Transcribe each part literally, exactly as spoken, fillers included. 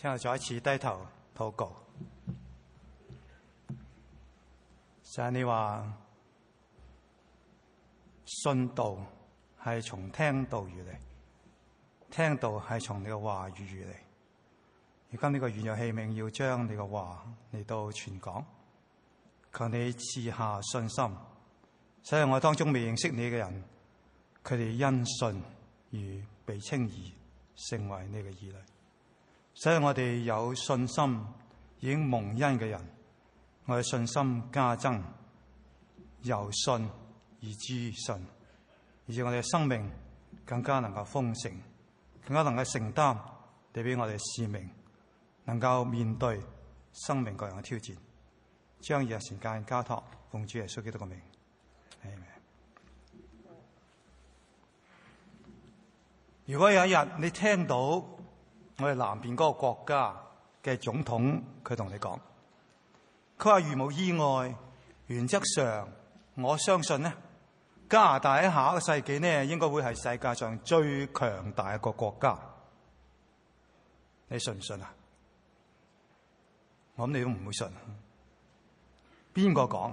聽我再一次低頭禱告。神，你話信道係從聽道而嚟，聽道係從你嘅話語而嚟。而今呢個軟弱器皿要將你嘅話嚟到傳講，求你賜下信心，使我當中未認識你嘅人，佢哋因信而被稱義，成為你嘅兒女。使我哋有信心已經蒙恩嘅人，我哋信心加增，由信而知信，而且我哋嘅生命更加能夠豐盛，更加能夠承擔你俾我哋使命，能夠面對生命各樣嘅挑戰。將以下時間交託奉主耶穌基督嘅名，阿們。如果有一日你聽到我哋南邊嗰個國家嘅總統佢同你講，佢話如無意外，原則上我相信呢，加拿大喺下一個世紀呢，應該會係世界上最強大一個國家。你信唔信啊？我諗你都唔會信。邊個講？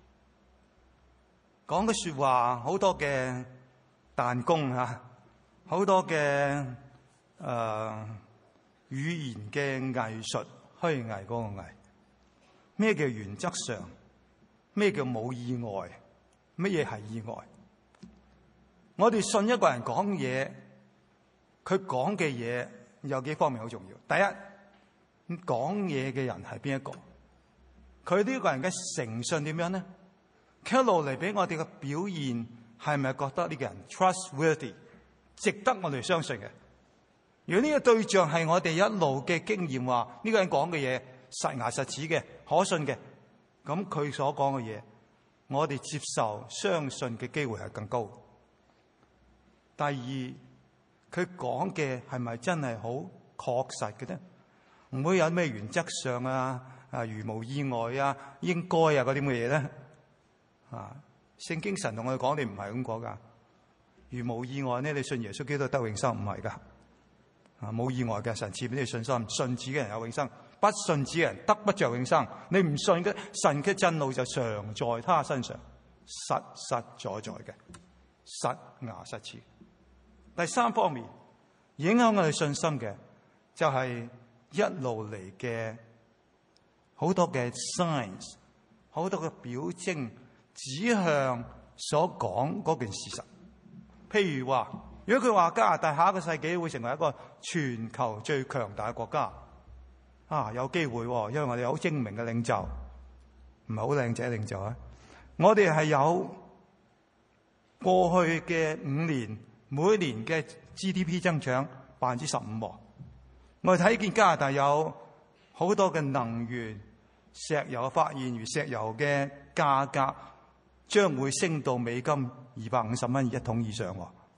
講嘅說話好多嘅彈弓啊，好多嘅誒、呃、語言嘅藝術，虛偽嗰個偽。咩叫原則上？咩叫冇意外？乜嘢係意外？我哋信一個人講嘢，佢講嘅嘢有幾方面好重要。第一，講嘢嘅人係邊一個？佢呢個人嘅誠信點樣呢？佢一路嚟俾我哋嘅表現係咪覺得呢個人 trustworthy， 值得我哋相信嘅？如果呢個對象係我哋一路嘅經驗話，呢個人講嘅嘢實牙實齒嘅、可信嘅，咁佢所講嘅嘢，我哋接受相信嘅機會係更高。第二，佢講嘅係咪真係好確實嘅呢？唔會有咩原則上啊？啊，如無意外啊，應該啊，嗰啲咁嘅嘢咧，啊，聖經神同我哋講，你唔係咁講噶。如無意外呢，你信耶穌基督得永生，唔係噶。啊，冇意外嘅，神賜俾你信心，信子嘅人有永生，不信子嘅人得不着永生。你唔信嘅，神嘅震怒就常在他身上，實實在在嘅，實牙實齒。第三方面，影響我哋信心嘅，就係一路嚟嘅。好多嘅 signs， 好多嘅表徵指向所講嗰件事實。譬如話，如果佢話加拿大下一個世紀會成為一個全球最強大嘅國家，啊，有機會，因為我哋有好精明嘅領袖，唔係好靚仔領袖啊。我哋係有過去嘅五年每年嘅 G D P 增長百分之十五。我哋睇見加拿大有好多嘅能源、石油發現，如石油嘅價格將會升到美金二百五十蚊一桶以上。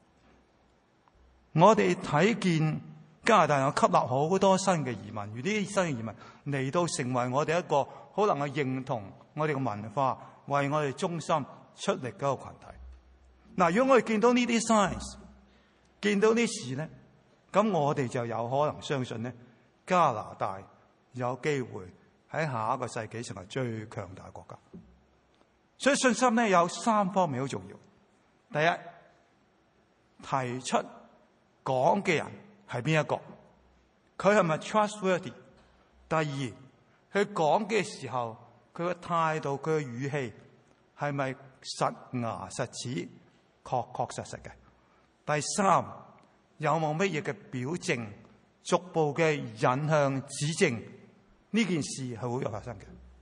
我哋睇見加拿大有吸納好多新嘅移民，而呢啲新嘅移民嚟到成為我哋一個好能夠認同我哋嘅文化，為我哋中心出力嗰個群體。嗱，如果我哋見到呢啲 signs， 見到呢事咧，咁我哋就有可能相信咧，加拿大有機會喺下一個世紀成為最強大嘅國家。所以信心咧有三方面好重要。第一，提出講嘅人係邊一個？佢係咪 trustworthy？ 第二，佢講嘅時候，佢嘅態度、佢嘅語氣係咪實牙實齒、確確實實嘅？第三，有冇乜嘢嘅表證，逐步嘅引向指證呢件事係會有發生嘅？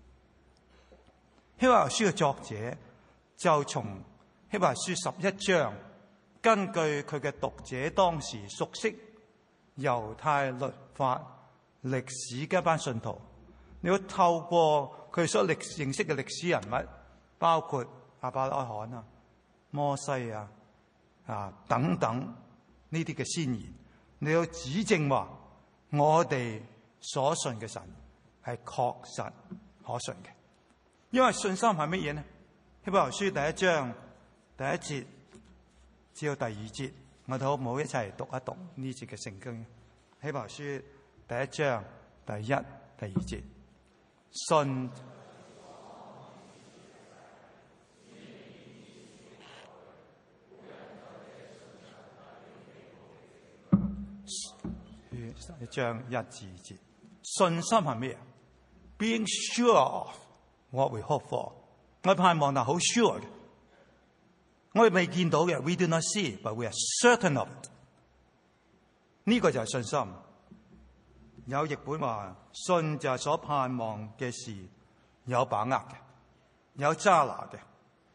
希伯來書嘅作者就從希伯來書十一章，根據佢嘅讀者當時熟悉猶太律法歷史嘅一班信徒，你要透過佢所歷認識嘅歷史人物，包括亞伯拉罕啊、摩西啊、啊等等呢啲嘅先賢，你要指證話我哋所信嘅神係確實可信嘅。因為信心係乜嘢呢？希伯來書第一章第一節至到第二節，我哋好唔好一齊讀一讀呢節嘅聖經？希伯來書第一章第一、第二節，信一章一至二節，信心係咩啊 ？Being sure of what we hope for， 我盼望但好 sure 嘅，我哋未見到嘅 ，we do not see but we are certain of it。呢個就係信心。有譯本話，信就係所盼望嘅事有把握嘅，有揸拿嘅。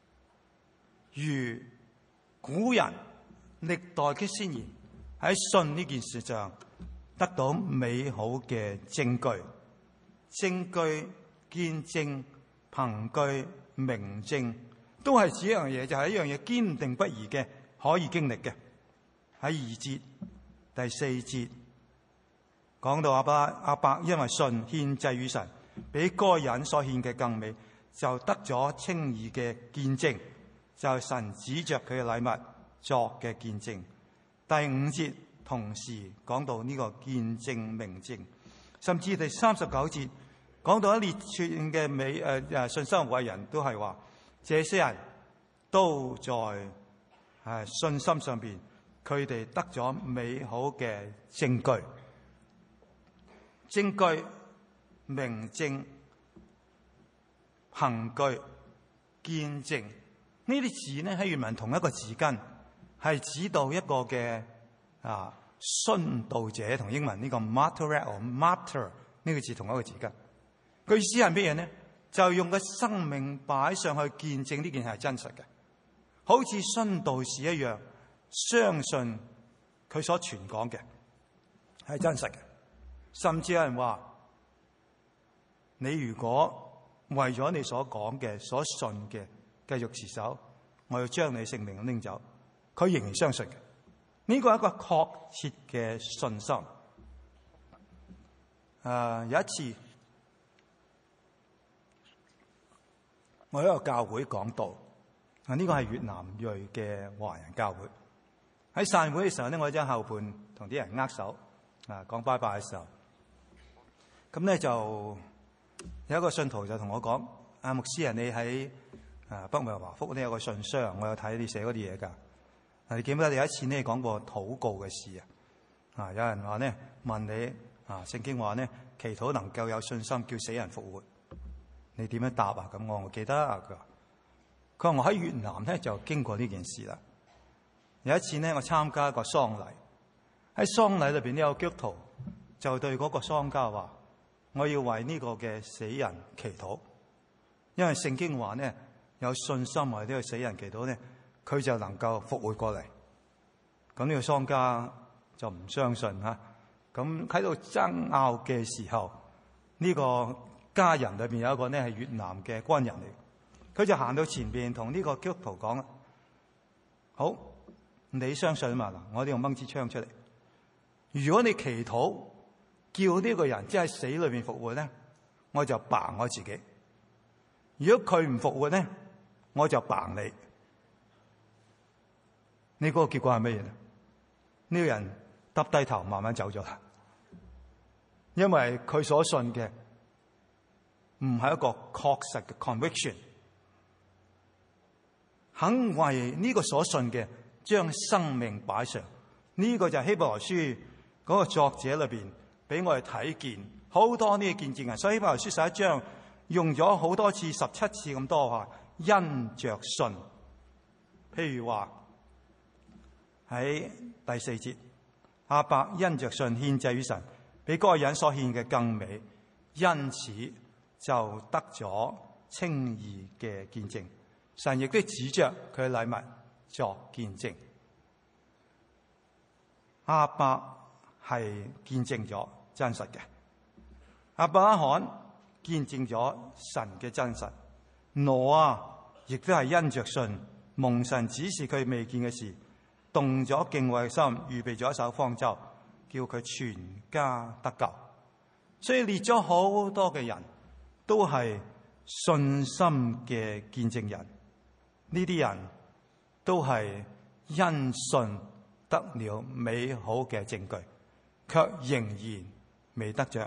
如古人歷代嘅先賢喺信呢件事上得到美好嘅證據、證據、見證、憑據、明證，都係指一樣嘢，就係、是、一樣嘢堅定不移嘅，可以經歷嘅。喺二節、第四節講到亞伯亞伯因為信獻祭與神，比該人所獻嘅更美，就得咗稱義嘅見證，就係、是、神指着佢嘅禮物作嘅見證。第五節同時講到呢個見證明證，甚至第三十九節講到一列串嘅美誒誒信心偉人都係話，這些人都在誒信心上邊，佢哋得咗美好嘅證據、證據、明證、憑據、見證。呢啲字呢喺原文同一個字根，係指到一個嘅啊殉道者，同英文呢個 martyr or martyr 呢個字同一個字根。佢意思係咩嘢呢？就用個生命擺上去見證呢件係真實嘅，好似殉道士一樣，相信佢所傳講嘅係真實嘅。甚至有人話，你如果為咗你所講嘅、所信嘅繼續持守，我要將你性命拎走，佢仍然相信嘅。呢個係一個確切嘅信心。誒、呃，有一次我喺一個教會講道，啊，呢個係越南裔嘅華人教會。喺散會嘅時候咧，我喺後半同啲人握手，啊，講拜拜嘅時候，咁咧就有一個信徒就同我講：阿牧師啊，你喺啊北美華福呢有個信箱，我有睇你寫嗰啲嘢㗎。你記唔記得你有一次呢講過禱告嘅事啊？啊，有人話呢問你啊，聖經話呢祈禱能夠有信心叫死人復活，你點樣答啊？咁我我記得啊，佢話佢話我喺越南咧就經過呢件事啦。有一次呢，我參加一個喪禮，喺喪禮裏邊呢有基督徒就對嗰個喪家話：我要為呢個嘅死人祈禱，因為聖經話呢有信心為呢個死人祈禱呢，佢就能夠復活過嚟。咁呢個喪家就唔相信吓，咁喺度爭拗嘅時候，呢個家人裏邊有一個呢係越南嘅軍人嚟，佢就行到前邊同呢個基督徒講啦：好，你相信嘛？嗱，我呢度掹支槍出嚟，如果你祈禱叫呢個人即係死裏邊復活咧，我就綁我自己；如果佢唔復活咧，我就綁你。你嗰個結果係乜嘢咧？呢個人耷低頭慢慢走咗啦，因為佢所信嘅唔係一個確實嘅 conviction， 肯為呢個所信嘅將生命擺上。呢個就係希伯來書嗰個作者裏邊俾我哋睇見好多呢個見證人。所以希伯來書十一章用咗好多次，十七次咁多話因着信。譬如話喺第四節，亞伯因着信獻祭於神，比該人所獻嘅更美，因此就得咗稱義嘅見證。神亦都指着佢嘅禮物作見證。亞伯係見證咗真實嘅，亞伯拉罕見證咗神嘅真實，挪亞亦都係因着信蒙神指示佢未見嘅事，動咗敬畏嘅心，預備咗一艘方舟，叫佢全家得救。所以列咗好多嘅人都係信心嘅見證人，呢啲人都係因信得了美好嘅證據，卻仍然未得着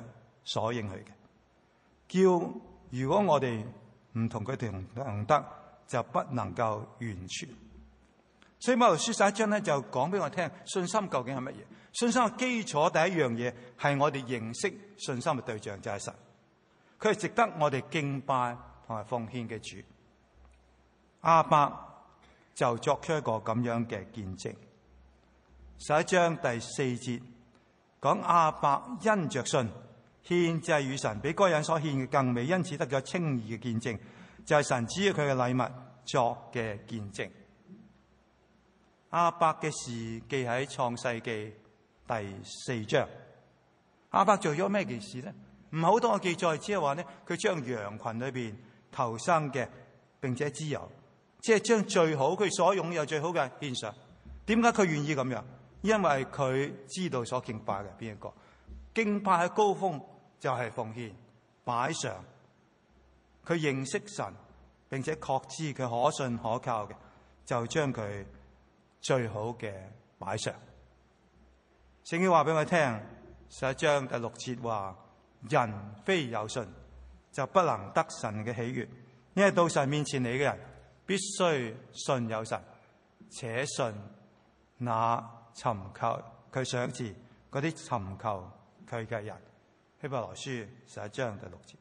所應許嘅。叫如果我哋唔同佢同行得，就不能夠完全。所以馬來書十一章咧就講俾我聽，信心究竟係乜嘢？信心嘅基礎第一樣嘢係我哋認識信心嘅對象就係神，佢係值得我哋敬拜同埋奉獻嘅主。亞伯就作出一個咁樣嘅見證。十一章第四節講亞伯因着信獻祭與神，比該人所獻嘅更美，因此得咗稱義嘅見證，就係、是、神指佢嘅禮物作嘅見證。亞伯嘅事記喺創世記第四章。亞伯做咗咩件事呢？唔係好多嘅記載，只係話呢，佢將羊群裏邊頭生嘅，並且脂油，即係將最好佢所擁有最好嘅獻上。點解佢願意咁樣？因為佢知道所敬拜嘅邊一個，敬拜嘅高峰就係奉獻擺上。佢認識神，並且確知佢可信可靠嘅，就將佢最好嘅擺上。聖經話俾我聽，十一章第六節話：人非有信，就不能得神嘅喜悅。因為到神面前嚟嘅人，必須信有神，且信那尋求佢賞賜嗰啲尋求佢嘅人。希伯來書十一章第六節。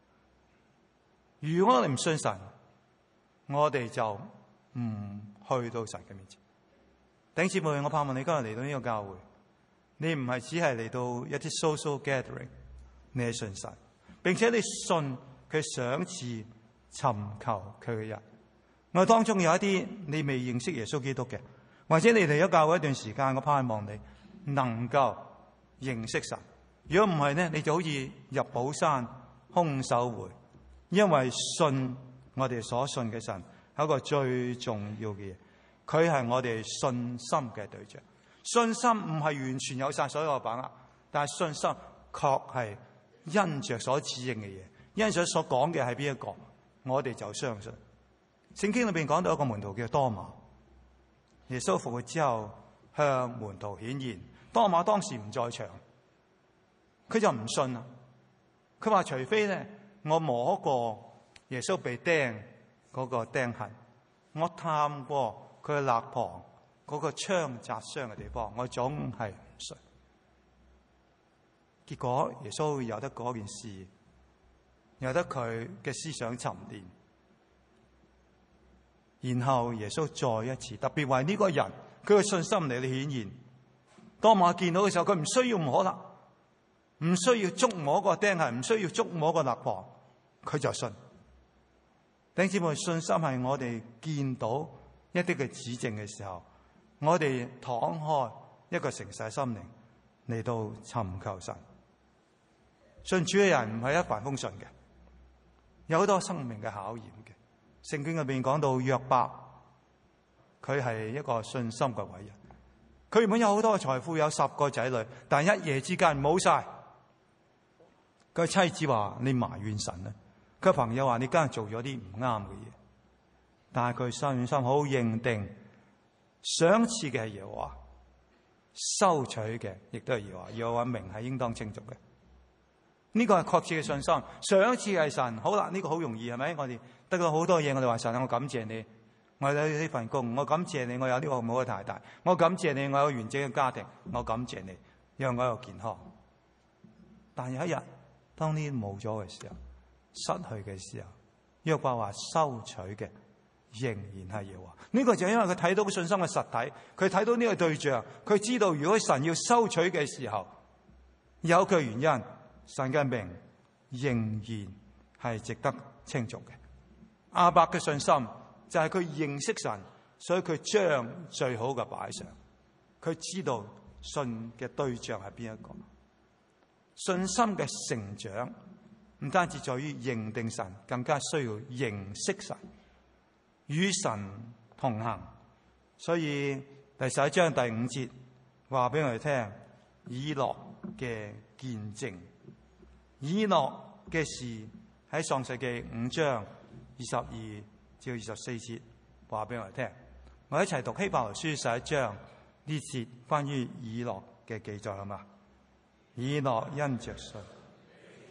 如果我哋唔信神，我哋就唔去到神嘅面前。弟兄姊妹，我盼望你今日嚟到呢個教會，你唔係只係嚟到一啲 social gathering， 你係信神，並且你信佢賞賜尋求佢嘅人。我哋當中有一啲你未認識耶穌基督嘅，或者你嚟咗教會一段時間，我盼望你能夠認識神。如果唔係呢，你就好似入寶山空手回。因為信我哋所信嘅神係一個最重要嘅嘢，佢係我哋信心嘅對象。信心唔係完全有晒所有嘅把握，但係信心確係因着所指認嘅嘢，因着所講嘅係邊一個，我哋就相信。聖經裏邊講到一個門徒叫多馬，耶穌復活之後向門徒顯現，多馬當時唔在場，佢就唔信啦。佢話除非呢，我摸過耶穌被釘嗰個釘痕，我探過佢嘅肋旁嗰個槍扎傷嘅地方，我總係唔信。結果耶穌由得嗰件事，由得佢嘅思想沉澱，然後耶穌再一次特別為呢個人佢嘅信心嚟到顯現。當馬見到嘅時候，佢唔需要摸啦，唔需要觸摸個釘痕，唔需要觸摸個肋旁，佢就信。弟兄姊妹，信心係我哋見到一啲嘅指證嘅時候，我哋敞開一個誠實嘅心靈嚟到尋求神。信主嘅人唔係一帆風順嘅，有好多生命嘅考驗嘅。聖經入邊講到約伯，佢係一個信心嘅偉人。佢原本有好多嘅財富，有十個仔女，但一夜之間冇晒。佢妻子話：你埋怨神咧。佢朋友話：你今日做咗啲唔啱嘅嘢。但係佢信心好認定，賞賜嘅係耶和華，收取嘅亦都係耶和華。耶和華名係應當稱頌嘅。呢個係確切嘅信心。賞賜係神，好啦，呢個好容易係咪？我哋得到好多嘢，我哋話神，我感謝你，我有呢份工，我感謝你，我有呢個好嘅太太，我感謝你，我有完整嘅家庭，我感謝你，讓我有健康。但有一日，當呢啲冇咗嘅時候，失去嘅時候，約伯話收取嘅仍然係耶和華。呢個就係因為佢睇到信心嘅實體，佢睇到呢個對象，佢知道如果神要收取嘅時候，有佢原因，神嘅名仍然係值得稱頌嘅。亞伯嘅信心就係佢認識神，所以佢將最好嘅擺上。佢知道信嘅對象係邊一個。信心嘅成長唔單止在於認定神，更加需要認識神，與神同行。所以第十一章第五節話俾我哋聽，以諾嘅見證。以諾嘅事喺創世記五章二十二至二十四節話俾我哋聽。我一齊讀希伯來書十一章呢節關於以諾嘅記載，好嘛？以諾因着信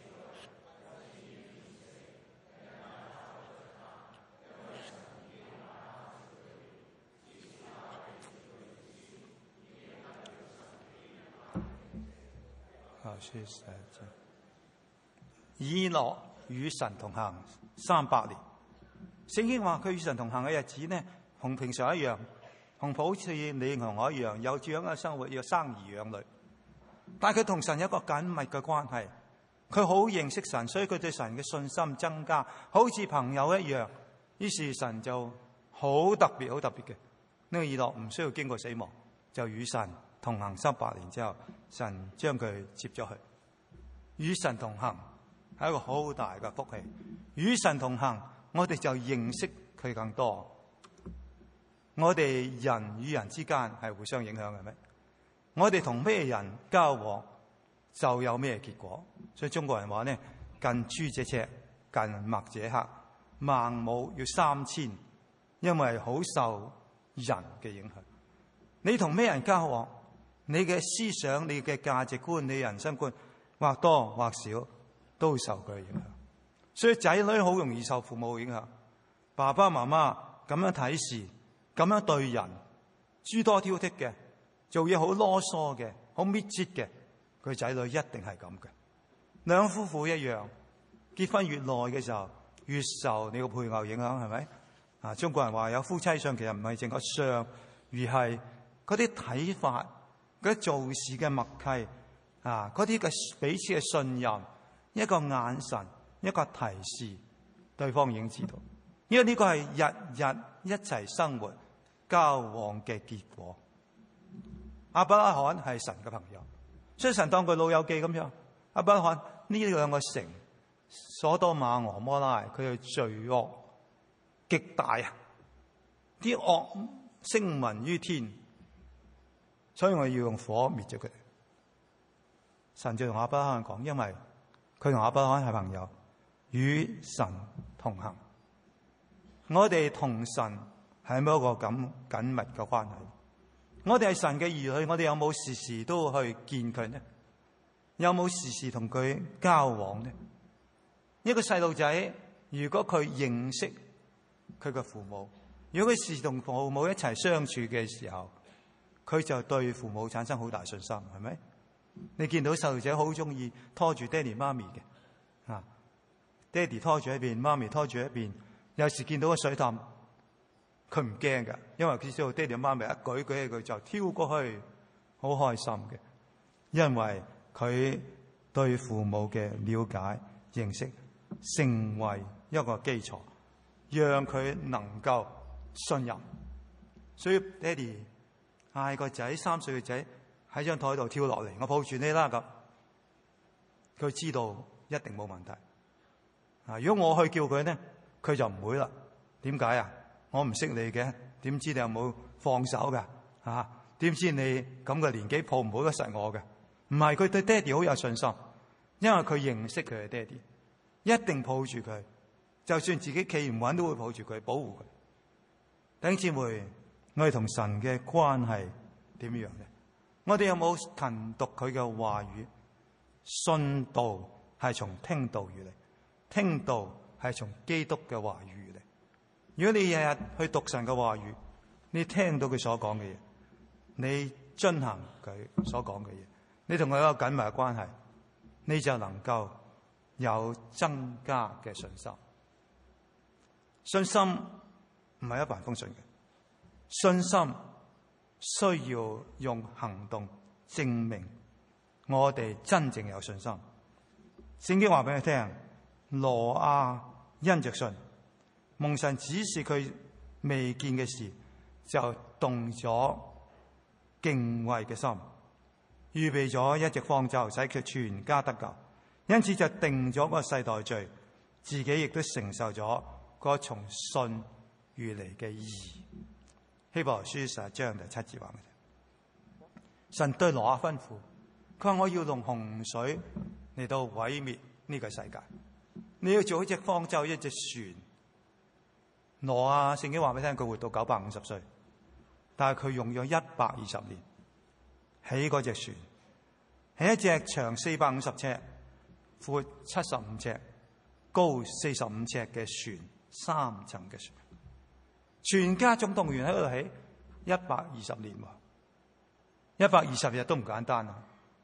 書十一章。以諾與神同行三百年。聖經話佢與神同行嘅日子呢，同平常一樣，同好似你同我一樣，有這樣嘅生活，要生兒養女。但係佢同神有一個緊密嘅關係，佢好認識神，所以佢對神嘅信心增加，好似朋友一樣。於是神就好特別、好特別嘅呢個以諾唔需要經過死亡，就與神同行三百年之後，神將佢接咗去。與神同行係一個好大嘅福氣。與神同行，我哋就認識佢更多。我哋人與人之間係互相影響嘅咩？我哋同咩人交往就有咩結果。所以中國人話呢，近朱者赤，近墨者黑，孟母要三遷，因為好受人嘅影響。你同咩人交往，你嘅思想、你嘅價值觀、你人生觀或多或少都會受佢嘅影響。所以仔女好容易受父母影響。爸爸媽媽咁樣睇事，咁樣對人，諸多挑剔嘅，做嘢好囉嗦嘅，好搣節嘅，佢仔女一定係咁嘅。兩夫婦一樣，結婚越耐嘅時候，越受你個配偶影響，係咪？啊，中國人話有夫妻相，其實唔係淨個相，而係嗰啲睇法、嗰啲做事嘅默契啊，嗰啲嘅彼此嘅信任，一個眼神，一個提示，對方已經知道。因為呢個係日日一齊生活交往嘅結果。亞伯拉罕係神嘅朋友，所以神當佢老友記咁樣。亞伯拉罕呢兩個城，所多瑪俄摩拉，佢嘅罪惡極大啊！啲惡聲聞於天，所以我要用火滅咗佢哋。神就同亞伯拉罕講，因為佢同亞伯拉罕係朋友，與神同行。我哋同神係冇一個咁緊密嘅關係。我哋係神嘅兒女，我哋有冇時時都去見佢呢？有冇時時同佢交往呢？一個細路仔，如果佢認識佢嘅父母，如果佢時同父母一齊相處嘅時候，佢就對父母產生好大信心，係咪？你見到細路仔好中意拖住爹哋媽咪嘅，啊，爹哋拖住一邊，媽咪拖住一邊。有時見到個水凼，佢唔驚㗎，因為佢知道爹哋媽咪一舉舉起佢就跳過去，好開心嘅。因為佢對父母嘅了解、認識，成為一個基礎，讓佢能夠信任。所以爹哋嗌個仔，三歲嘅仔喺張台度跳落嚟，我抱住你啦咁，佢知道一定冇問題。啊，如果我去叫佢呢？佢就唔會啦。點解啊？我唔識你嘅，點知你有冇放手㗎？啊，點知你咁嘅年紀抱唔抱得實我嘅？唔係，佢對爹哋好有信心，因為佢認識佢嘅爹哋，一定抱住佢，就算自己企唔穩都會抱住佢，保護佢。弟兄姊妹，我哋同神嘅關係點樣呢？我哋有冇勤讀佢嘅話語？信道係從聽道而嚟，聽道係從基督嘅話語嚟。如果你日日去讀神嘅話語，你聽到佢所講嘅嘢，你遵行佢所講嘅嘢，你同佢有緊密嘅關係，你就能夠有增加嘅信心。信心唔係一帆風順嘅，信心需要用行動證明我哋真正有信心。聖經話俾你聽，挪亞因着信，蒙神指示佢未見嘅事，就動咗敬畏嘅心，預備咗一隻方舟，使佢全家得救。因此就定咗個世代罪，自己亦都承受咗個從信而嚟嘅義。希伯來書十一章第七節話：神對挪亞吩咐，佢話我要用洪水嚟到毀滅呢個世界，你要做一隻方舟，一隻船。挪亞聖經話俾你聽，佢活到九百五十歲，但係佢用咗一百二十年起嗰隻船，係一隻長四百五十尺、闊七十五尺、高四十五尺嘅船，三層嘅船。全家總動員喺度起，一百二十年喎，一百二十日都唔簡單啊！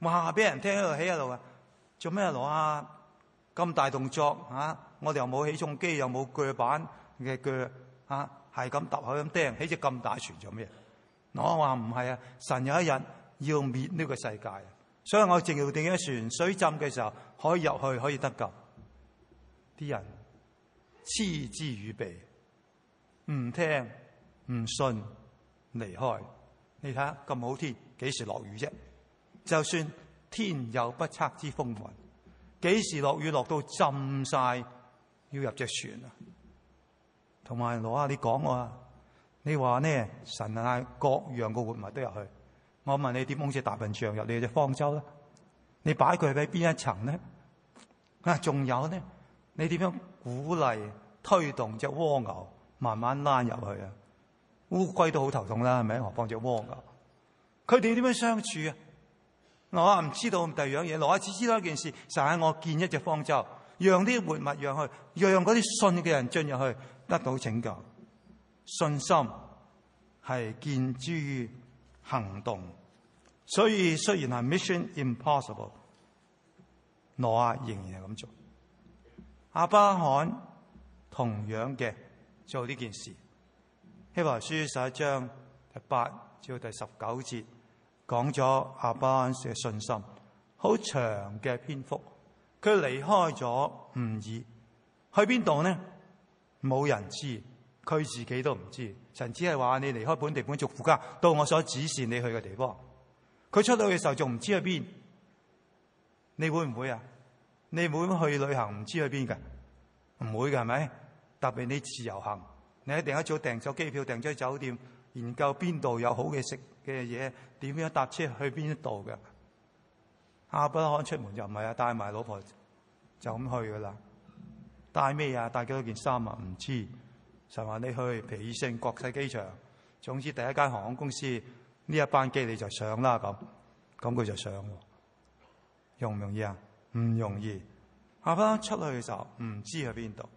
話俾人聽喺度起喺度啊！做咩攞啊？咁大動作啊！我哋又冇起重機，又冇鋸板嘅鋸啊，係咁揼口咁釘，起隻咁大船做咩？我話唔係啊！神有一日要滅呢個世界，所以我淨要定一船，水浸嘅時候可以入去，可以得救。啲人嗤之以鼻，唔聽唔信，離開。你睇下咁好天，幾時落雨啫？就算天有不測之風雲，幾時落雨落到浸晒，要入隻船啊？同埋攞下你講我啊，你話呢？神啊，各樣嘅活物都入去。我問你點好似大笨象入你隻方舟咧？你擺佢喺邊一層呢？啊，仲有呢？你點樣鼓勵推動隻蝸牛慢慢拉入去啊？烏龜都好頭痛啦，係咪？何況隻蝸牛，佢哋點樣相處啊？我唔知道第二樣嘢，我只知道一件事，就係我建一隻方舟，讓啲活物讓去，讓嗰啲信嘅人進入去，得到拯救。信心係建諸於行動，所以雖然係 mission impossible， 挪亞仍然係咁做。亞伯拉罕同樣嘅做呢件事。希伯來書十一章第八至到第十九節講咗亞伯拉罕嘅信心，好長嘅篇幅。佢離開咗吾珥，去邊度呢？冇人知，佢自己都唔知。神只係話你離開本地本族父家，到我所指示你去嘅地方。佢出到去嘅時候仲唔知去邊？你會唔會啊？你會唔會去旅行唔知去邊㗎？唔會㗎，係咪？特別你自由行，你一定一早訂咗機票，訂咗酒店，研究邊度有好嘅食嘅嘢，點樣搭車去邊一度嘅。亞伯拉罕出門就唔係啊，帶埋老婆就咁去噶啦。帶咩啊？帶幾多件衫啊？唔知。神話你去皮爾聖國際機場，總之第一間航空公司呢一班機你就上啦咁，咁佢就上。容唔容易啊？唔容易。亞伯拉罕出去嘅時候唔知去邊度。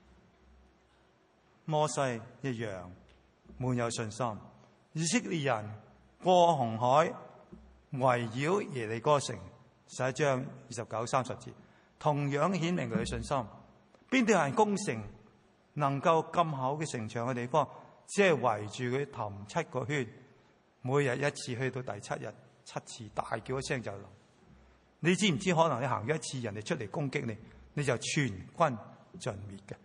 摩西一樣滿有信心。以色列人過紅海，圍繞耶利哥城，十一章二十九、三十節，同樣顯明佢嘅信心。邊度有人攻城，能夠咁厚嘅城牆嘅地方，只係圍住佢氹七個圈，每日一次，去到第七日七次，大叫一聲就落。你知唔知可能你行咗一次，人哋出嚟攻擊你，你就全軍盡滅嘅。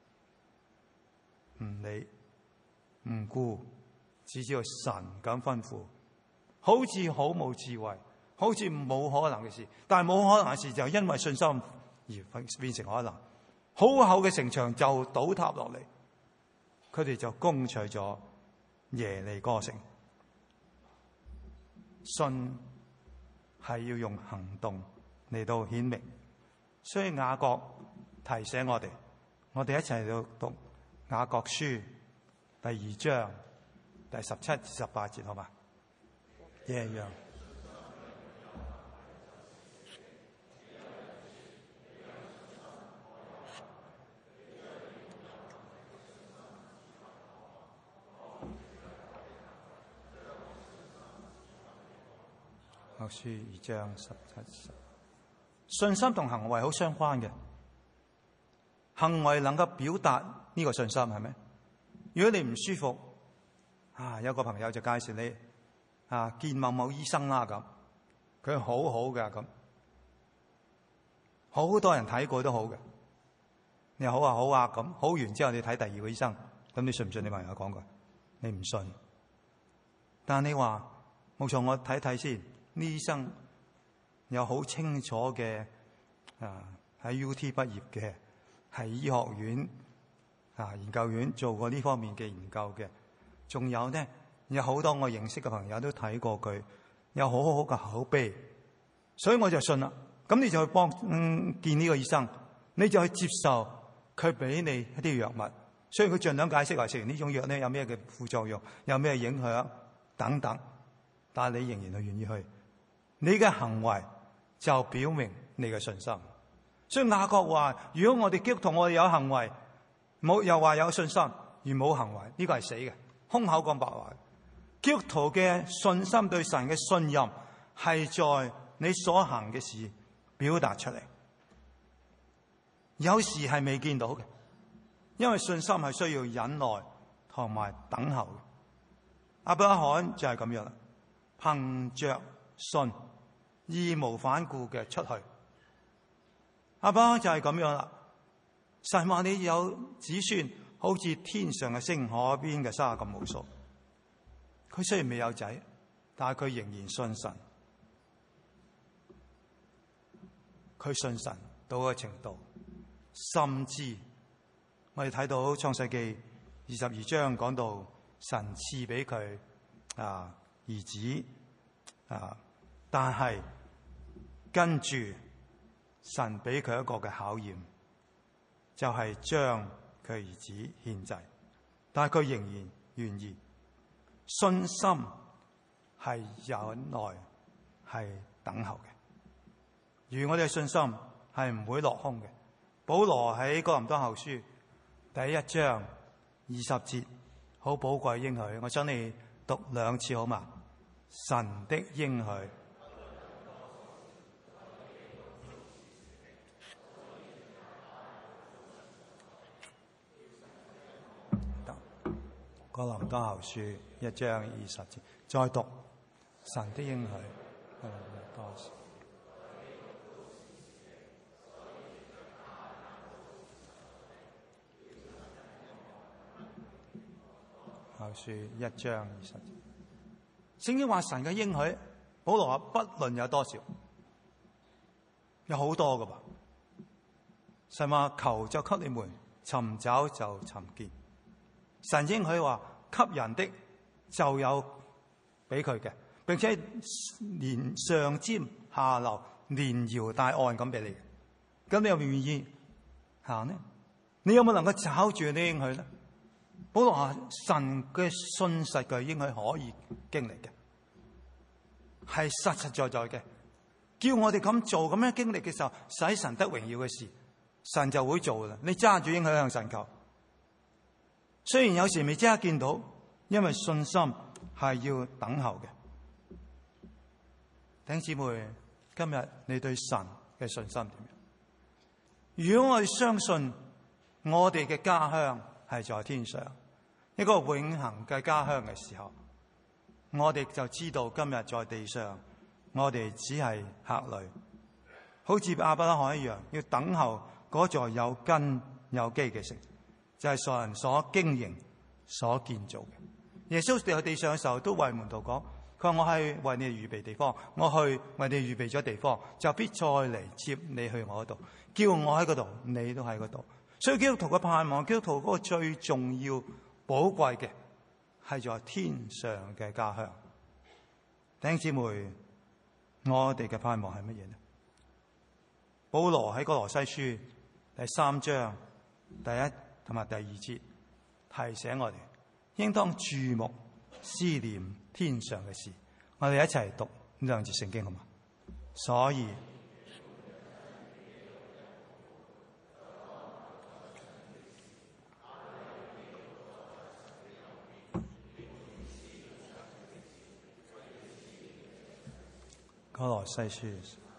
唔理唔顧，只知道神咁吩咐，好似好冇智慧，好似冇可能嘅事。但係冇可能嘅事就因為信心而變成可能。好厚嘅城牆就倒塌落嚟，佢哋就攻取咗耶利哥城。信係要用行動嚟到顯明，所以雅各提醒我哋，我哋一齊嚟到讀雅各書第二章第十七至十八節，好嘛？一樣。雅各書二章十七十，信心同行為好相關嘅。行為能夠表達呢個信心，係咪？如果你唔舒服啊，有個朋友就介紹你啊見某某醫生啦，咁佢好好嘅，咁好多人睇過都好嘅。你好啊好啊，咁好完之後你睇第二個醫生，咁你信唔信？你朋友講過，你唔信。但你話冇錯，我睇睇先。呢醫生有好清楚嘅啊，喺 U T 畢業嘅，係醫學院啊研究院做過呢方面嘅研究嘅。仲有呢，有好多我認識嘅朋友都睇過佢，有好好好嘅口碑，所以我就信啦。咁你就去幫嗯見呢個醫生，你就去接受佢俾你一啲藥物，所以佢盡量解釋話食完呢種藥呢有咩嘅副作用，有咩影響等等，但係你仍然係願意去。你嘅行為就表明你嘅信心。所以雅各話，如果我哋基督徒我哋有行為，冇又話有信心而冇行為，呢個係死嘅，空口講白話。基督徒嘅信心對神嘅信任係在你所行嘅事表達出嚟。有時係未見到嘅，因為信心係需要忍耐同埋等候。亞伯拉罕就係咁樣啦，憑着信義無反顧嘅出去。亞伯拉罕就係咁樣啦，神話你有子孫好似天上嘅星、海邊嘅沙咁無數。佢雖然未有仔，但係佢仍然信神。佢信神到個程度，甚至我哋睇到創世記二十二章講到神賜俾佢啊兒子啊，但係跟住神俾佢一個嘅考驗，就係將佢兒子獻祭，但係佢仍然願意。信心係忍耐，係等候嘅。而我哋嘅信心係唔會落空嘅。保羅喺哥林多後書第一章二十節好寶貴應許，我想你讀兩次好嘛？神的應許。哥林多後書一章二十節，再讀神的應許。多謝。後書一章二十節，聖經話神嘅應許，保羅話不論有多少，有好多噶噃。神話求就給你們，尋找就尋見。神應許話給人的就有俾佢嘅，並且連上尖下流，連搖帶按咁俾你。咁你又願唔願意行呢？你有冇能夠找住呢應許呢？保羅話神嘅信實嘅應許可以經歷嘅，係實實在在嘅。叫我哋咁做咁樣經歷嘅時候，使神得榮耀嘅事，神就會做啦。你揸住應許向神求。雖然有時未即刻見到，因為信心係要等候嘅。弟兄姊妹，今日你對神嘅信心點樣？如果我哋相信我哋嘅家鄉係在天上，一個永恆嘅家鄉嘅時候，我哋就知道今日在地上，我哋只係客旅，好似亞伯拉罕一樣，要等候嗰座有根有基嘅城。就係所人所經營、所建造嘅。耶穌嚟到地上嘅時候，都為門徒講：佢話我係為你哋預備地方，我去為你預備咗地方，就必再嚟接你去我嗰度，叫我喺嗰度，你都喺嗰度。所以基督徒嘅盼望，基督徒嗰個最重要、寶貴嘅，係在天上嘅家鄉。弟兄姊妹，我哋嘅盼望係乜嘢呢？保羅喺哥羅西書第三章第一同埋第二節提醒我哋，應當注目思念天上嘅事。我哋一齊讀呢兩節聖經好嘛？所以歌羅西書，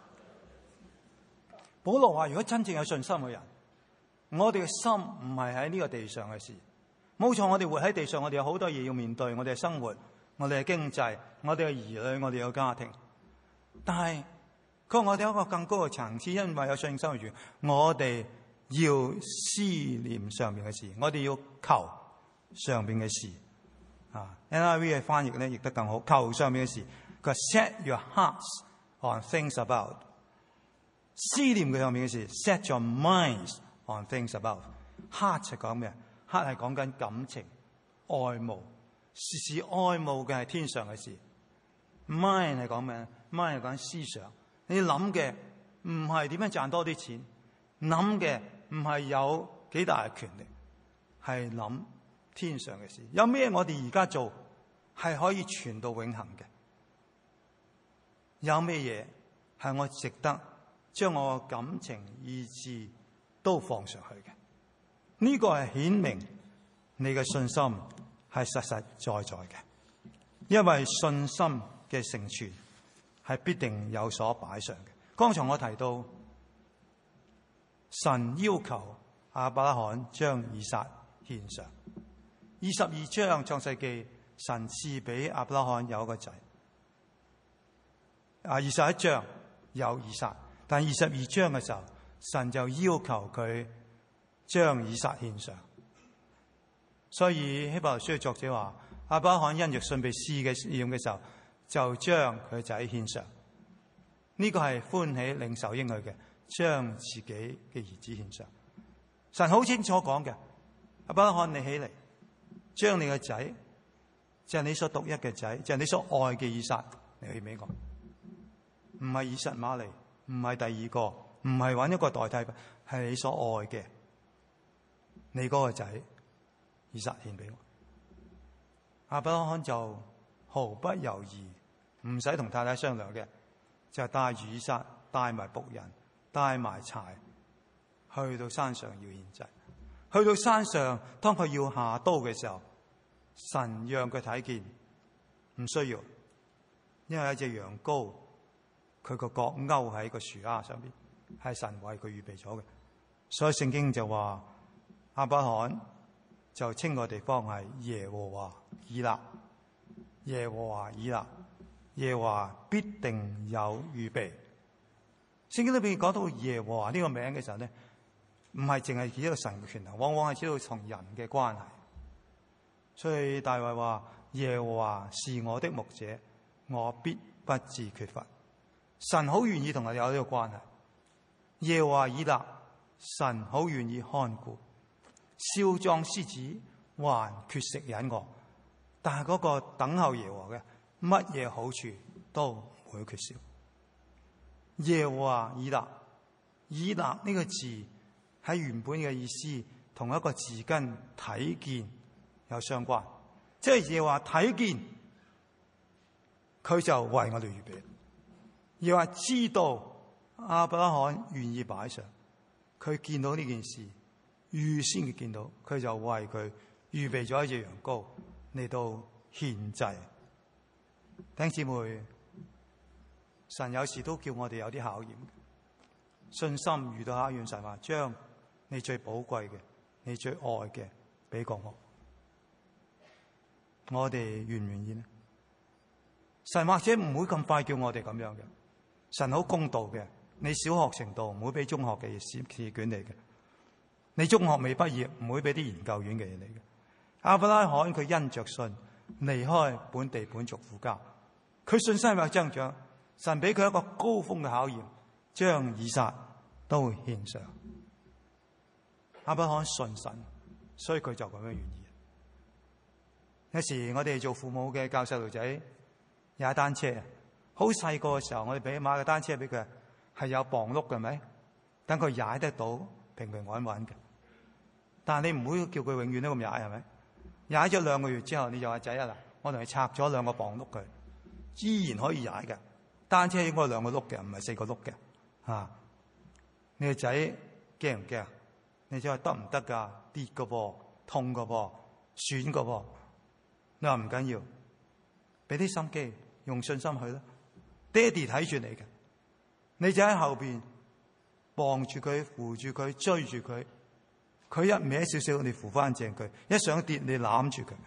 保羅話：如果真正有信心嘅人，我哋嘅心唔係喺呢個地上嘅事。冇錯，我哋活喺地上，我哋有好多嘢要面對，我哋嘅生活，我哋嘅經濟，我哋嘅兒女，我哋嘅家庭。但係佢話我哋有一個更高嘅層次，因為有信心嘅緣故，我哋要思念上面嘅事，我哋要求上面嘅事。啊 ，N I V 嘅翻譯咧譯得更好，求上面嘅事。佢話 set your hearts on things above， 思念佢上面嘅事 ，set your minds on things above。heart 係講咩？heart 係講緊感情、愛慕，時時愛慕嘅係天上嘅事。mind 係講咩？mind 係講思想。你諗嘅唔係點樣賺多啲錢，諗嘅唔係有幾大嘅權力，係諗天上嘅事。有咩我哋而家做係可以傳到永恆嘅？有咩嘢係我值得將我嘅感情、意志都放上去嘅？呢個係顯明你嘅信心係實實在在嘅，因為信心嘅成全係必定有所擺上嘅。剛才我提到神要求亞伯拉罕將以撒獻上。二十二章創世記，神賜俾亞伯拉罕有一個仔。啊，二十一章有以撒，但二十二章嘅時候，神就要求佢將以撒獻上。所以希伯來書嘅作者話，亞伯拉罕因着信被試嘅試驗嘅時候，就將佢仔獻上。呢、這個係歡喜領受應許嘅，將自己嘅兒子獻上。神好清楚講嘅，亞伯拉罕，你起嚟，將你嘅仔，就係你所獨一嘅仔，就係你所愛嘅以撒，你去俾我。唔係以實瑪利，唔係第二個，唔係揾一個代替，係你所愛嘅，你嗰個仔以撒獻俾我。亞伯拉罕就毫不猶豫，唔使同太太商量嘅，就帶住以撒，帶埋僕人，帶埋柴，去到山上要獻祭。去到山上，當佢要下刀嘅時候，神讓佢睇見，唔需要，因為有一隻羊羔，佢個角勾喺個樹丫上邊，係神為佢預備咗嘅。所以聖經就話亞伯拉罕就稱個地方係耶和華以勒，耶和華以勒，耶和華必定有預備。聖經裏邊講到耶和華呢個名嘅時候咧，唔係淨係指一個神嘅權能，往往係知道同人嘅關係。所以大衛話耶和華是我的牧者，我必不致缺乏。神好願意同我有呢個關係。耶和華以勒，神好願意看顧。少壯獅子還缺食忍餓，但係嗰個等候耶和華嘅，乜嘢好處都唔會缺少。耶和華以勒，以勒呢個字喺原本嘅意思同一個字根睇見有相關，即係耶和華睇見佢就為我哋預備，耶和華知道亞伯拉罕願意擺上，佢見到呢件事，預先嘅見到，佢就為佢預備咗一隻羊羔嚟到獻祭。弟兄姊妹，神有時都叫我哋有啲考驗，信心遇到考驗，神話將你最寶貴嘅、你最愛嘅俾過我，我哋願唔願意呢？神或者唔會咁快叫我哋咁樣嘅，神好公道嘅，你小學程度唔會俾中學嘅試卷嚟嘅，你中學未畢業唔會俾啲研究院嘅嘢嚟嘅。亞伯拉罕佢因着信離開本地本族父家，佢信心有增長，神俾佢一個高峰嘅考驗，將以撒都獻上。亞伯拉罕信神，所以佢就咁樣願意。有時我哋做父母嘅教細路仔踩單車，好細個嘅時候，我哋俾買個單車俾佢，係有磅碌嘅，係咪？等佢踩得到平平穩穩嘅。但係你唔會叫佢永遠都咁踩，係咪？踩咗兩個月之後，你就話仔啊嗱，我同你拆咗兩個磅碌佢，依然可以踩嘅。單車應該兩個碌嘅，唔係四個碌嘅。啊，你個仔驚唔驚？你就話得唔得噶？跌個噃，痛個噃，損個噃。你話唔緊要，俾啲心機，用信心去啦。爹哋睇住你嘅，你就喺後邊傍住佢，扶住佢，追住佢。佢一歪少少，你扶翻正佢；一想跌，你攬住佢。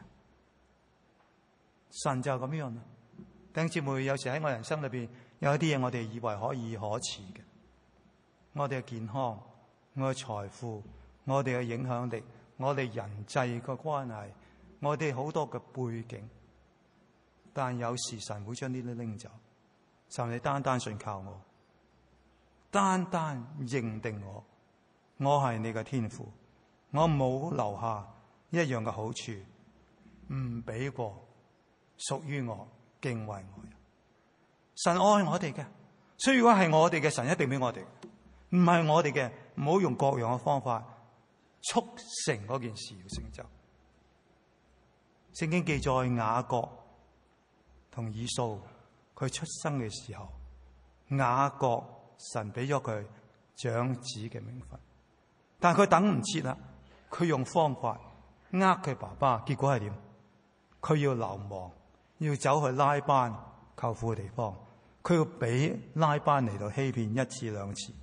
神就咁樣啦。弟兄姊妹，有時喺我人生裏邊有一啲嘢，我哋以為可以可恃嘅，我哋嘅健康、我嘅財富、我哋嘅影響力、我哋人際嘅關係，我哋好多嘅背景，但有時神會將呢啲拎走。神，你單單信靠我，單單認定我，我係你嘅天父，我冇留下一樣嘅好處，唔俾過屬於我敬畏我。神愛我哋嘅，所以如果係我哋嘅，神一定俾我哋，唔係我哋嘅，唔好用各樣嘅方法促成嗰件事要成就。聖經記載雅各同以掃佢出生嘅時候，雅各神俾咗佢長子嘅名分，但係佢等唔切啦，佢用方法呃佢爸爸，結果係點？佢要流亡，要走去拉班舅父嘅地方， 佢要俾拉班嚟到欺騙一次兩次，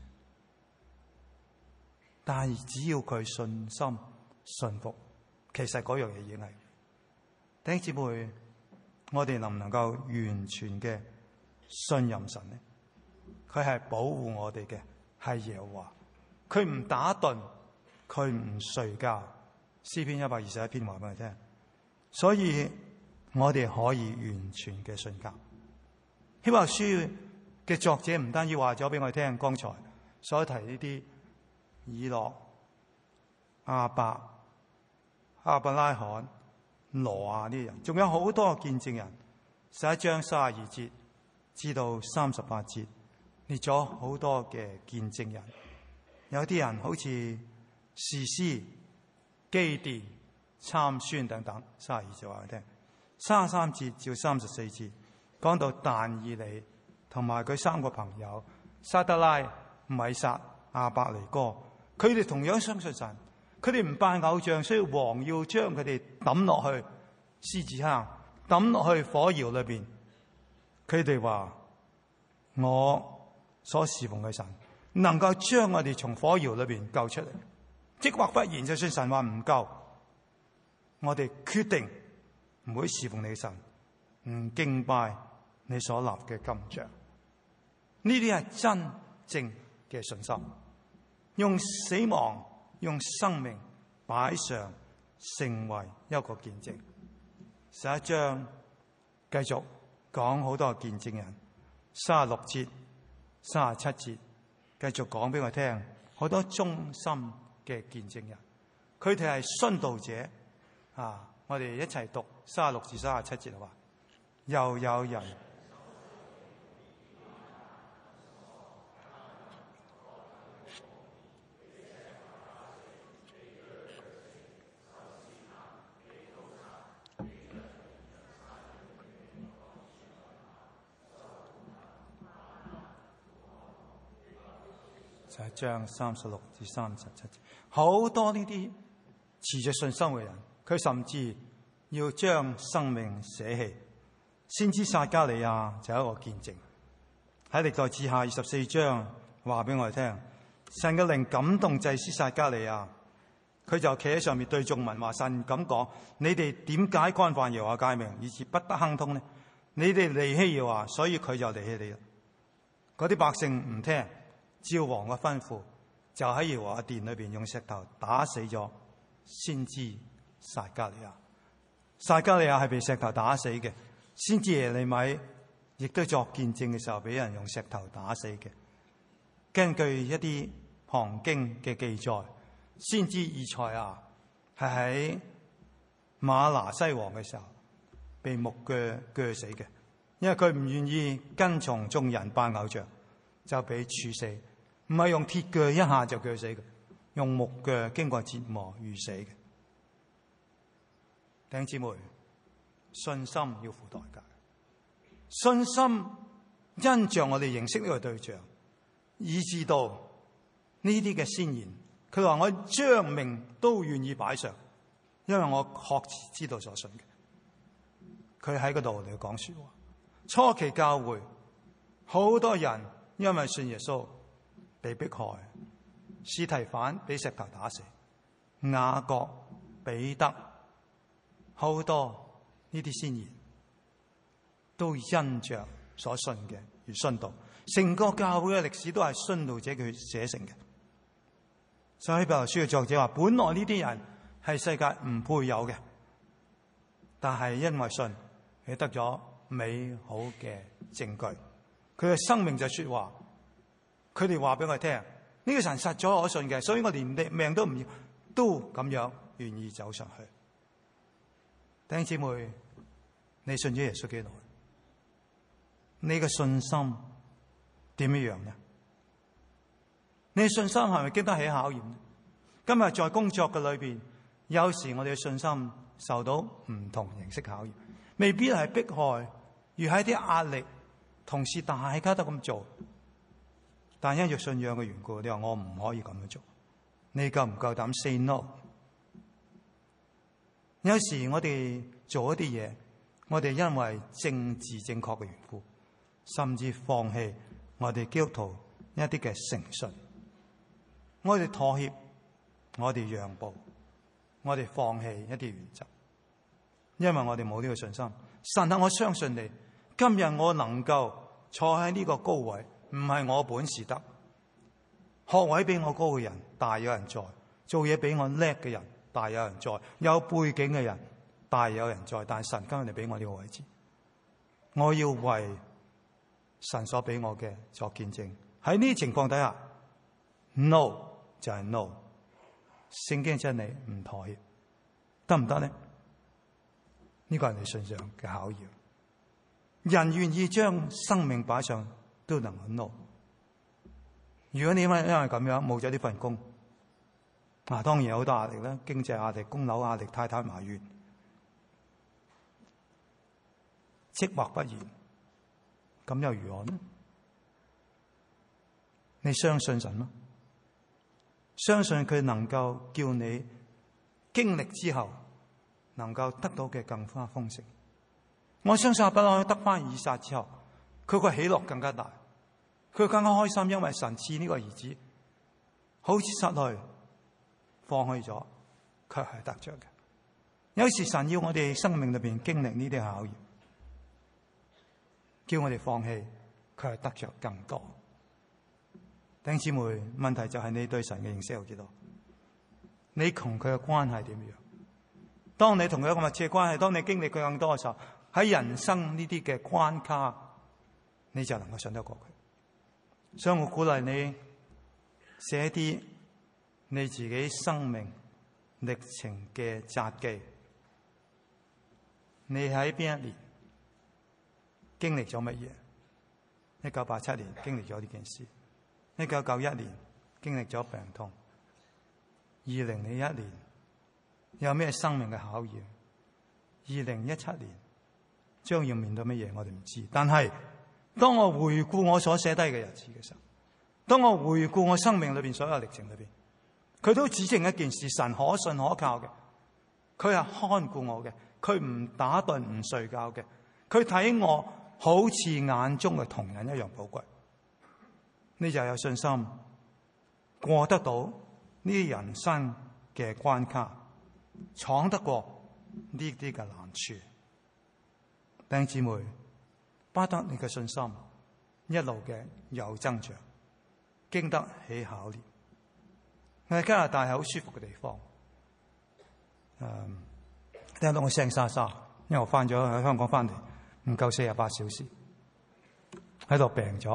但係只要佢信心信服，其實嗰樣嘢已經係。弟兄姊妹，我哋能唔能夠完全嘅信任神呢？佢係保護我哋嘅，係耶和華，佢唔打盹，佢唔睡覺。詩篇一百二十一篇話俾我聽，所以我哋可以完全嘅信靠。希伯來書嘅作者唔單止話咗俾我哋聽，剛才所提呢啲以諾、亞伯、亞伯拉罕、挪亞呢啲人，仲有好多見證人。十一章三十二節至到三十八節列咗好多嘅見證人，有啲人好似士師、基甸、參孫等等。三十二節話俾我聽，三十三節至三十四節講到但以理同埋佢三個朋友沙得拉、米撒、亞伯尼哥，佢哋同樣相信神，佢哋唔拜偶像，所以王要將佢哋抌落去獅子坑，抌落去火窯裏邊。佢哋話我所侍奉嘅神能夠將我哋從火窯裏邊救出嚟，即或不然，就算神話唔夠，我哋決定唔會侍奉你嘅神，唔敬拜你所立嘅金像。呢啲係真正嘅信心，用死亡用生命擺上，成為一個見證。十一章繼續講好多見證人，三十六節、三十七節繼續講俾我聽好多忠心嘅見證人，佢哋係殉道者啊！我哋一齊讀三十六至三十七節啦。話又有人就係章三十六至三十七節，好多呢啲持着信心嘅人，佢甚至要將生命捨棄。先知撒迦利亞就有一個見證，喺歷代志下二十四章話俾我哋聽，神嘅靈感動祭司撒迦利亞，佢就企喺上面對眾民話：神咁講，你哋點解干犯耶和華誡命，以致不得亨通呢？你哋離棄耶和華，所以佢就離棄你啦。嗰啲百姓唔聽，照王嘅吩咐，就喺耶和華殿裏邊用石頭打死咗先知撒迦利亞。撒迦利亞係被石頭打死嘅，先知耶利米亦都作見證嘅時候，俾人用石頭打死嘅。根據一啲旁經嘅記載，先知以賽亞係喺馬拿西王嘅時候被木鋸鋸死嘅，因為佢唔願意跟從眾人拜偶像，就被處死。唔係用鐵鋸一下就鋸死嘅，用木鋸經過折磨而死嘅。弟兄姊妹，信心要付代價。信心因着我哋認識呢個對象，以致到呢啲嘅先賢，佢話我將命都願意擺上，因為我確知道所信嘅。佢喺嗰度嚟講說話。初期教會好多人因為信耶穌被迫害，司提反俾石頭打死，雅各、彼得，好多呢啲先賢都因着所信嘅而殉道。成個教會嘅歷史都係殉道者佢寫成嘅。所以希伯來書嘅作者話：本來呢啲人係世界唔配有嘅，但係因為信，佢得咗美好嘅證據。佢嘅生命就說話。佢哋話俾我聽，呢、這個神實在可信嘅，所以我連命都唔要，都咁樣願意走上去。弟兄姊妹，你信咗耶穌幾耐？你嘅信心點樣呢？你嘅信心係咪經得起考驗呢？今日在工作嘅裏邊，有時我哋嘅信心受到唔同形式考驗，未必係迫害，而係啲壓力，同事大家都咁做。但因着信仰嘅緣故，你話我唔可以咁樣做，你夠唔夠膽 say no？ 有時我哋做一啲嘢，我哋因為政治正確嘅緣故， 甚至放棄我哋基督徒一啲嘅誠信。我哋妥協，我哋讓步，我哋放棄一啲原則，因為我哋冇呢個信心。神啊，我相信你，今日我能夠坐喺呢個高位，唔係我本事得，學位比我高嘅人大有人在，做嘢比我叻嘅人大有人在，有背景嘅人大有人在，但係神今日你俾我呢個位置，我要為神所俾我嘅作見證。喺呢啲情況底下 ，no 就係 no， 聖經真理唔妥協，得唔得呢？呢個係你信上嘅考驗。人願意將生命擺上，都能夠 no。如果你因為因為咁樣冇咗呢份工，啊，當然有好多壓力啦，經濟壓力、供樓壓力、太太埋怨，即或不然，咁又如何呢？你相信神嗎？相信佢能夠叫你經歷之後，能夠得到嘅更加豐盛。我相信亞伯拉罕得翻以撒之後，佢個喜樂更加大，佢更加開心，因為神賜呢個兒子，好似失去放棄咗，卻係得着嘅。有時神要我哋生命裏邊經歷呢啲考驗，叫我哋放棄，卻係得着更多。弟兄姊妹，問題就係你對神嘅認識有幾多？你同佢嘅關係點樣？當你同佢有個密切關係，當你經歷佢更多嘅時候，喺人生呢啲嘅關卡，你就能夠信得過佢。所以我鼓勵你寫啲你自己生命歷程嘅札記。你喺邊一年經歷咗乜嘢？一九八七年經歷咗呢件事，一九九一年經歷咗病痛，二零零一年有咩生命嘅考驗？二零一七年將要面對乜嘢？我哋唔知。但係當我回顧我所寫低嘅日子嘅時候，當我回顧我生命裏邊所有歷程裏邊，佢都指證一件事：神可信可靠嘅，佢係看顧我嘅，佢唔打盹唔睡覺嘅，佢睇我好似眼中嘅瞳人一樣寶貴。你就有信心過得到呢啲人生嘅關卡，闖得過呢啲嘅難處。弟兄姊妹，巴得你嘅信心一路嘅有增長，經得起考驗。喺加拿大係好舒服嘅地方，誒，聽到我聲沙沙，因為我翻咗喺香港翻嚟唔夠四十八小時，喺度病咗。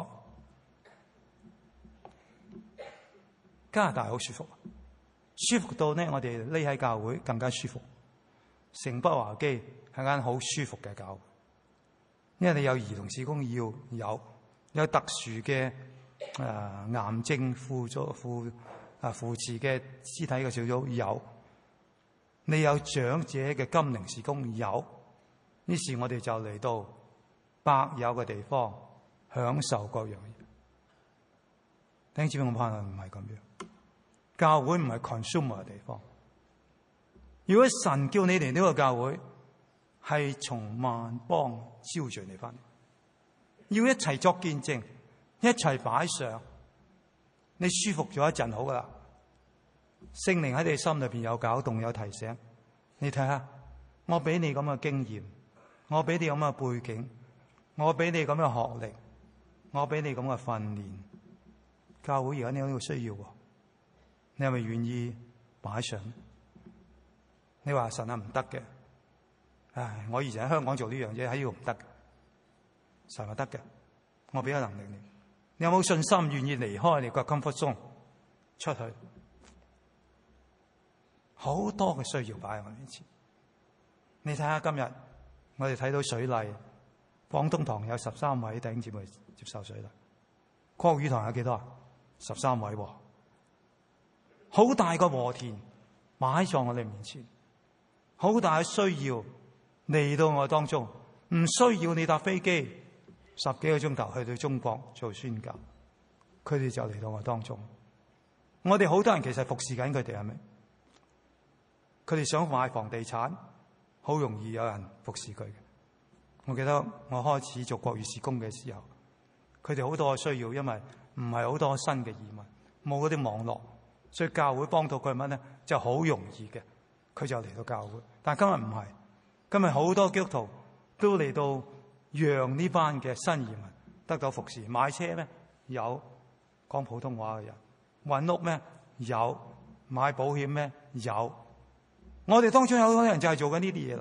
加拿大好舒服，舒服到呢，我哋匿喺教會更加舒服。城北華基係間好舒服嘅教會，因為你有兒童事工要有，有特殊嘅誒、呃、癌症輔助輔啊扶持嘅肢體嘅小組有，你有長者嘅金齡事工有，於是我哋就嚟到百有嘅地方享受各樣嘢。弟兄姊妹，我盼望唔係咁樣。教會唔係 consumer 嘅地方。如果神叫你嚟呢個教會，係從萬邦招聚你翻嚟，要一齊作見證，一齊擺上，你舒服咗一陣好噶啦。聖靈喺你心裏邊有搞動，有提醒。你睇下，我俾你咁嘅經驗，我俾你咁嘅背景，我俾你咁嘅學歷，我俾你咁嘅訓練。教會而家你有呢個需要，你係咪願意擺上？你話神啊，唔得嘅，唉，我以前喺香港做呢樣嘢，喺呢度唔得。神話得嘅，我俾咗能力你。你有冇信心願意離開你個 comfort zone 出去？好多嘅需要擺喺我面前。你睇下今日我哋睇到水禮，廣東堂有十三位弟兄姊妹接受水禮，國語堂有幾多啊？十三位，好大個禾田擺在我哋面前，好大嘅需要嚟到我當中，唔需要你搭飛機十幾個鐘頭去到中國做宣教，佢哋就嚟到我當中。我哋好多人其實服侍緊佢哋，係咪？佢哋想買房地產，好容易有人服侍佢嘅。我記得我開始做國語事工嘅時候， 佢哋好多嘅需要，因為唔係好多新嘅移民，冇嗰啲網絡，所以教會幫到佢乜咧就好容易嘅，佢就嚟到教會。但係今日唔係，今日好多基督徒都嚟到讓呢班嘅新移民得到服侍。買車咩？有講普通話嘅人，揾屋咩？有買保險咩？有。我哋當中有好多人就係做緊呢啲嘢啦。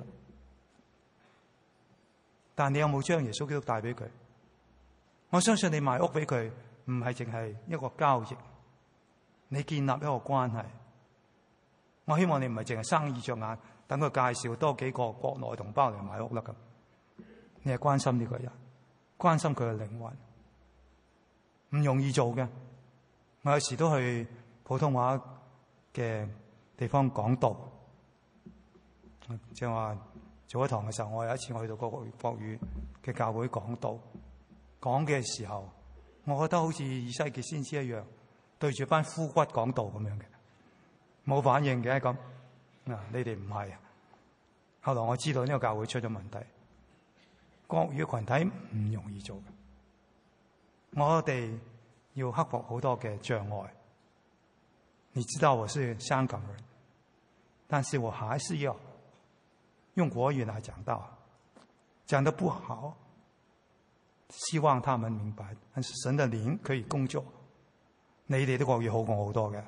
但你有冇將耶穌基督帶俾佢？我相信你賣屋俾佢，唔係淨係一個交易，你建立一個關係。我希望你唔係淨係生意着眼，等佢介紹多幾個國內同胞嚟買屋啦咁。你係關心呢個人，關心佢嘅靈魂，唔容易做嘅。我有時都去普通話嘅地方講道，即係話做一堂嘅時候，我有一次我去到國語國語嘅教會講道，講嘅時候，我覺得好似以西結先知一樣，對住班枯骨講道咁樣嘅，冇反應嘅咁。嗱，你哋唔係。後來我知道呢個教會出咗問題，國語群體唔容易做嘅，我哋要克服好多嘅障礙。你知道我是香港人，但是我還是要用國語來講道，講得不好，希望他們明白，但是神的靈可以工作。你哋啲國語好過好多嘅，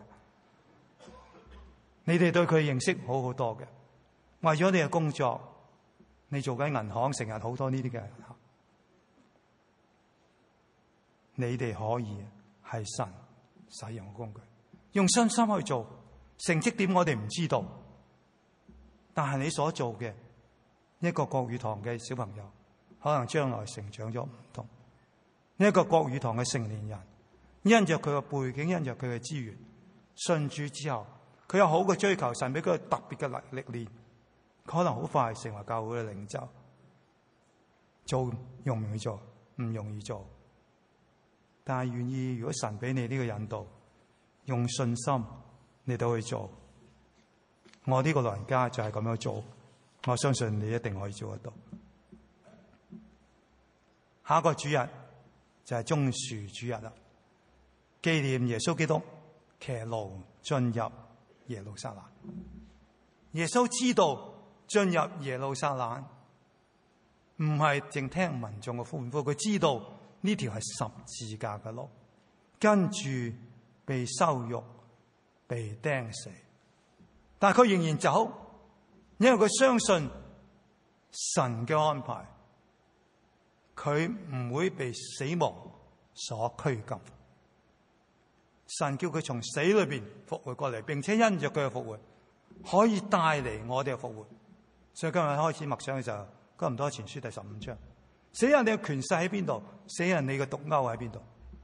你哋對佢認識好好多嘅。為咗你嘅工作，你做緊銀行，成日好多呢啲嘅人，你哋可以係神使用嘅工具，用信心去做。成績點我哋唔知道，但係你所做嘅一個國語堂嘅小朋友，可能將來成長咗唔同。一個國語堂嘅成年人，因着佢嘅背景，因着佢嘅資源，信主之後，佢有好嘅追求，神俾佢特別嘅歷歷練，可能好快成為教會嘅領袖。做容唔容易做？唔容易做。但係願意，如果神俾你呢個引導，用信心你都去做。我呢個老人家就係咁樣做，我相信你一定可以做得到。下一個主日就係棕樹主日啦，紀念耶穌基督騎驢進入耶路撒冷。耶穌知道進入耶路撒冷唔係淨聽民眾嘅歡呼，佢知道呢條係十字架嘅路，跟住被羞辱、被釘死，但係佢仍然走，因為佢相信神嘅安排，佢唔會被死亡所拘禁。神叫佢從死裏邊復活過嚟，並且因着佢嘅復活，可以帶嚟我哋嘅復活。所以今日開始默想嘅時候，哥林多前書第十五章，死人你嘅權勢喺邊度？死人你嘅毒鈎喺邊度？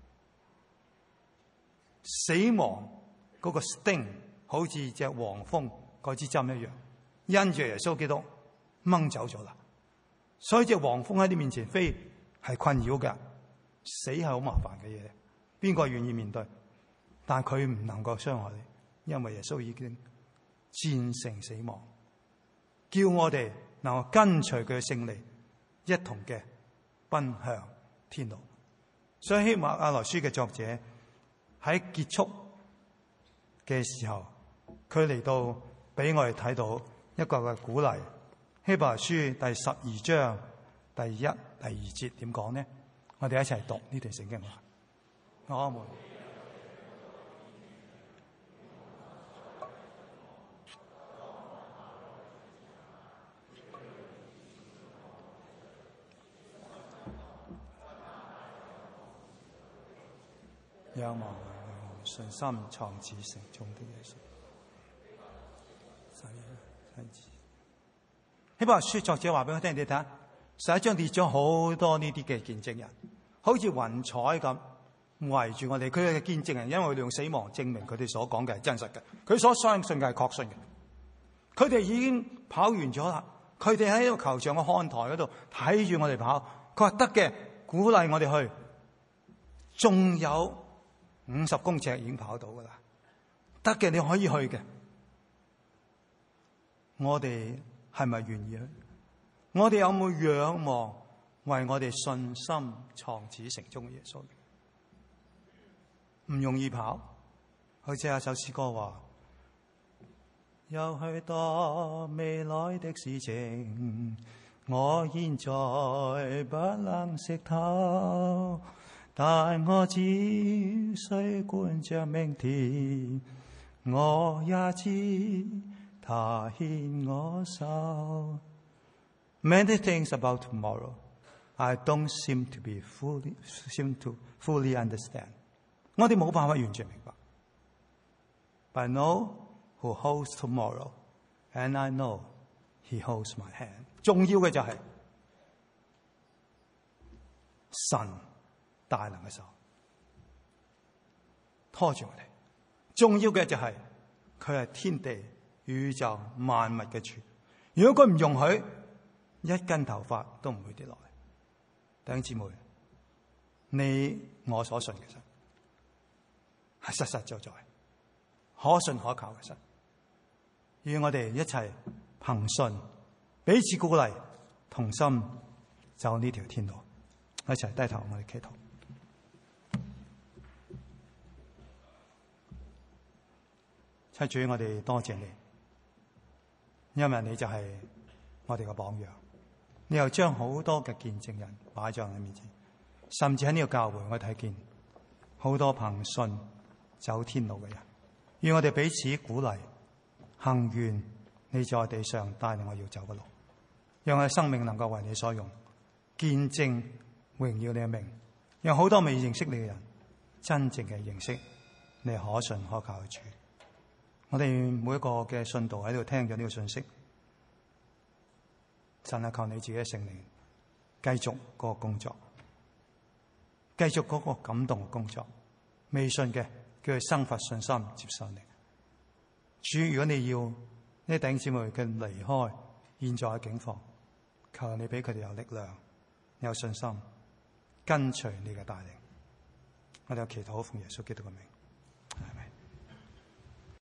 死亡嗰個 sting 好似隻黃蜂嗰支針一樣，因住耶穌基督掹走咗啦。所以隻黃蜂喺你面前飛係困擾嘅，死係好麻煩嘅嘢，邊個願意面對？但係佢唔能夠傷害你，因為耶穌已經戰勝死亡，叫我哋能夠跟隨佢嘅勝利，一同嘅奔向天路。所以希望阿羅書嘅作者喺結束嘅時候，佢嚟到俾我哋睇到一個嘅鼓勵。希伯來書第十二章第一、第二節點講呢？我哋一齊讀呢段聖經話：我們仰望信心創始成終的耶穌。希伯來書作者話俾我聽，你睇下，十一章列咗好多呢啲嘅見證人，好似雲彩咁圍住我哋。佢哋嘅見證人，因為佢哋用死亡證明佢哋所講嘅係真實嘅，佢所相信嘅係確信嘅。佢哋已經跑完咗啦，佢哋喺個球場嘅看台嗰度睇住我哋跑。佢話得嘅，鼓勵我哋去，仲有五十公尺已經跑到噶啦，得嘅，你可以去嘅。我哋係咪願意去？我哋有冇仰望為我哋信心創始成終嘅耶穌。唔容易跑，好似有首詩歌話：有許多未來的事情，我現在不能識透，但我只需觀着明天，我也知他牽我手。Many things about tomorrow I don't seem to be fully seem to fully understand。我哋冇辦法完全明白。But I know who holds tomorrow, and I know he holds my hand。重要嘅就係神大能嘅手拖住我哋。重要嘅就係佢係天地宇宙萬物嘅主。如果佢唔容許，一根頭髮都唔會跌落嚟。弟兄姊妹，你我所信嘅神係實實在在可信可靠嘅神，與我哋一齊憑信彼此鼓勵，同心走呢條天路。一齊低頭，我哋祈禱。七主，我哋多謝你，因為你就係我哋嘅榜樣。你又將好多嘅見證人擺在我哋面前，甚至喺呢個教會，我睇見好多憑信走天路嘅人。願我哋彼此鼓勵，行完你在地上帶領我要走嘅路，讓我哋生命能夠為你所用，見證榮耀你嘅名，讓好多未認識你嘅人真正嘅認識你可信可靠嘅主。我哋每一個嘅信徒喺度聽咗呢個信息，神係靠你自己嘅聖靈繼續嗰個工作，繼續嗰個感動嘅工作。未信嘅叫佢生發信心接受你。主，如果你要呢弟兄姊妹嘅離開現在嘅境況，求你俾佢哋有力量有信心跟隨你嘅帶領。我哋有祈禱奉耶穌基督嘅名。